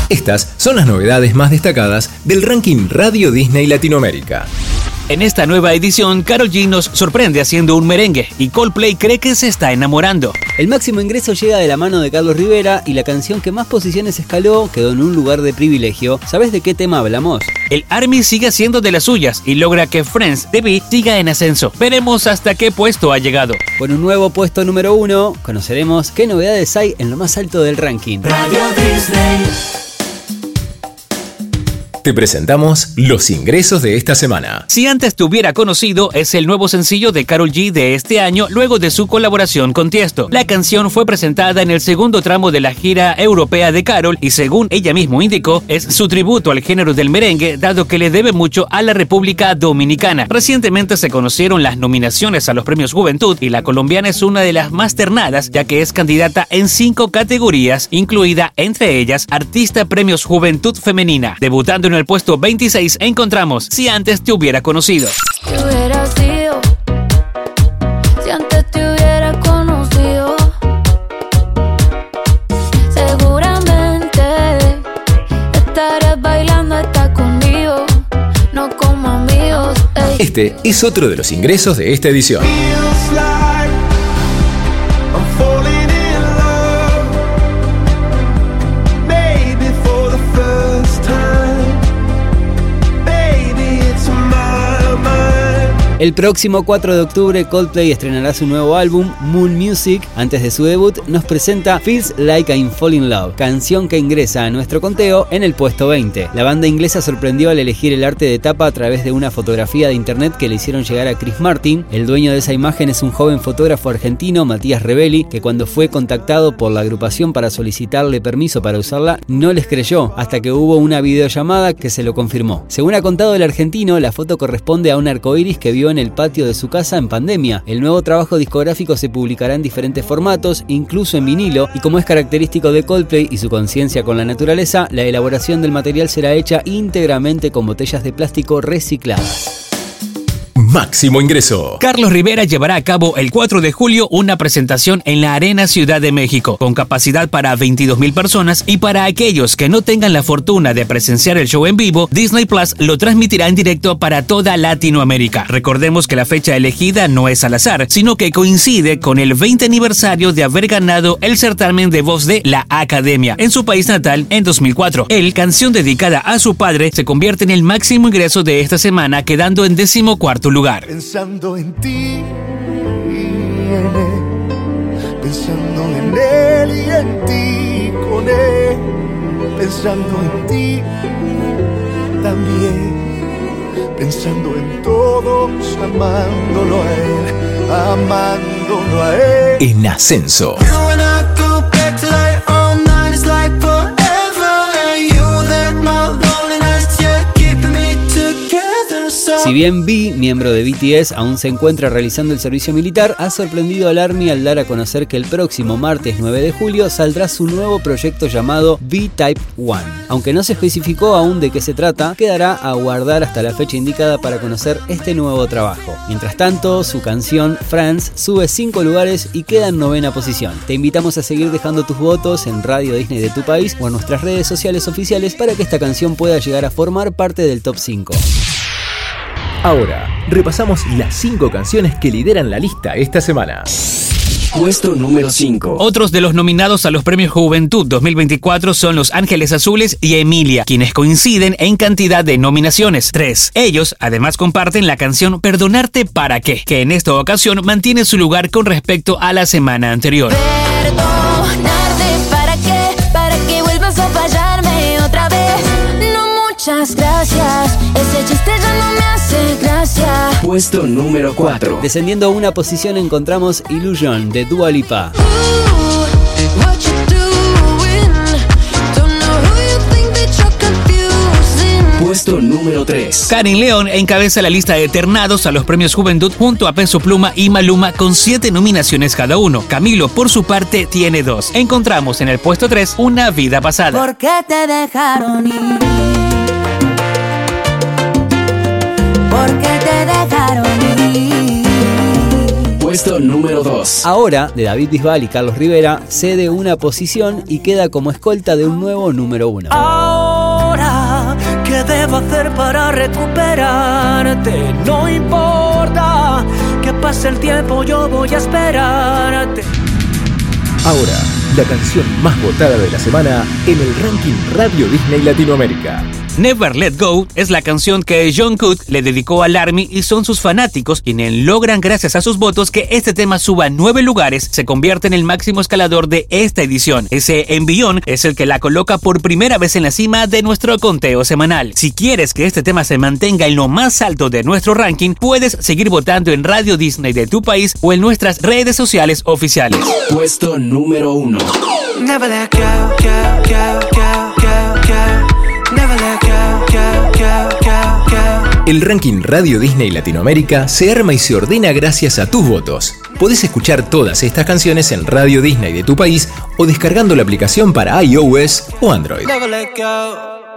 Estas son las novedades más destacadas del ranking Radio Disney Latinoamérica. En esta nueva edición, Karol G nos sorprende haciendo un merengue y Coldplay cree que se está enamorando. El máximo ingreso llega de la mano de Carlos Rivera y la canción que más posiciones escaló quedó en un lugar de privilegio. ¿Sabes de qué tema hablamos? El ARMY sigue haciendo de las suyas y logra que Friends de B siga en ascenso. Veremos hasta qué puesto ha llegado. Con un nuevo puesto número 1, conoceremos qué novedades hay en lo más alto del ranking. Radio Disney. Te presentamos los ingresos de esta semana. Si antes te hubiera conocido es el nuevo sencillo de Karol G de este año luego de su colaboración con Tiesto. La canción fue presentada en el segundo tramo de la gira europea de Karol y según ella misma indicó es su tributo al género del merengue dado que le debe mucho a la República Dominicana. Recientemente se conocieron las nominaciones a los premios Juventud y la colombiana es una de las más ternadas ya que es candidata en 5 categorías, incluida entre ellas Artista Premios Juventud Femenina. Debutando en el puesto 26 encontramos Si antes te hubiera conocido. ¿Qué hubiera sido si antes te hubiera conocido? Seguramente estarías bailando hasta conmigo, no como amigos. Ey. Este es otro de los ingresos de esta edición. El próximo 4 de octubre Coldplay estrenará su nuevo álbum Moon Music. Antes de su debut nos presenta Feels Like I'm Falling in Love, canción que ingresa a nuestro conteo en el puesto 20. La banda inglesa sorprendió al elegir el arte de tapa a través de una fotografía de internet que le hicieron llegar a Chris Martin. El dueño de esa imagen es un joven fotógrafo argentino, Matías Rebelli, que cuando fue contactado por la agrupación para solicitarle permiso para usarla, no les creyó hasta que hubo una videollamada que se lo confirmó. Según ha contado el argentino, la foto corresponde a un arcoíris que vio en el patio de su casa en pandemia. El nuevo trabajo discográfico se publicará en diferentes formatos, incluso en vinilo, y como es característico de Coldplay y su conciencia con la naturaleza, la elaboración del material será hecha íntegramente con botellas de plástico recicladas. Máximo ingreso. Carlos Rivera llevará a cabo el 4 de julio una presentación en la Arena Ciudad de México, con capacidad para 22,000 personas y para aquellos que no tengan la fortuna de presenciar el show en vivo, Disney Plus lo transmitirá en directo para toda Latinoamérica. Recordemos que la fecha elegida no es al azar, sino que coincide con el 20 aniversario de haber ganado el certamen de voz de la Academia en su país natal en 2004. El canción dedicada a su padre se convierte en el máximo ingreso de esta semana, quedando en 14º lugar. Pensando en ti y en él, pensando en él y en ti con él, pensando en ti también, pensando en todos, amándolo a él, amándolo a él. En ascenso. Si bien V, miembro de BTS, aún se encuentra realizando el servicio militar, ha sorprendido al ARMY al dar a conocer que el próximo martes 9 de julio saldrá su nuevo proyecto llamado V-Type One. Aunque no se especificó aún de qué se trata, quedará a aguardar hasta la fecha indicada para conocer este nuevo trabajo. Mientras tanto, su canción France sube 5 lugares y queda en 9ª posición. Te invitamos a seguir dejando tus votos en Radio Disney de tu país o en nuestras redes sociales oficiales para que esta canción pueda llegar a formar parte del top 5. Ahora, repasamos las 5 canciones que lideran la lista esta semana. Puesto número 5. Otros de los nominados a los Premios Juventud 2024 son Los Ángeles Azules y Emilia, quienes coinciden en cantidad de nominaciones, 3. Ellos además comparten la canción Perdonarte para qué, que en esta ocasión mantiene su lugar con respecto a la semana anterior. Perdonarte para que vuelvas a fallarme otra vez. No, muchas gracias, ese chiste ya no me hace gracia. Puesto número 4. Descendiendo una posición encontramos Illusion de Dua Lipa. Puesto número 3. Karin León encabeza la lista de ternados a los Premios Juventud junto a Peso Pluma y Maluma con 7 nominaciones cada uno. Camilo, por su parte, tiene 2. Encontramos en el puesto 3 Una vida pasada. ¿Por qué te dejaron ir? ¿Por qué te dejaron ir? Puesto número 2. Ahora, de David Bisbal y Carlos Rivera, cede una posición y queda como escolta de un nuevo número 1. Ahora, ¿qué debo hacer para recuperarte? No importa que pase el tiempo, yo voy a esperarte. Ahora, la canción más votada de la semana en el ranking Radio Disney Latinoamérica. Never Let Go es la canción que Jungkook le dedicó al ARMY y son sus fanáticos quienes logran, gracias a sus votos, que este tema suba 9 lugares, se convierte en el máximo escalador de esta edición. Ese envión es el que la coloca por primera vez en la cima de nuestro conteo semanal. Si quieres que este tema se mantenga en lo más alto de nuestro ranking, puedes seguir votando en Radio Disney de tu país o en nuestras redes sociales oficiales. Puesto número 1. Never let go, go, go, go, go, go. Never let go, go, go, go, go. El ranking Radio Disney Latinoamérica se arma y se ordena gracias a tus votos. Podés escuchar todas estas canciones en Radio Disney de tu país o descargando la aplicación para iOS o Android. Never let go.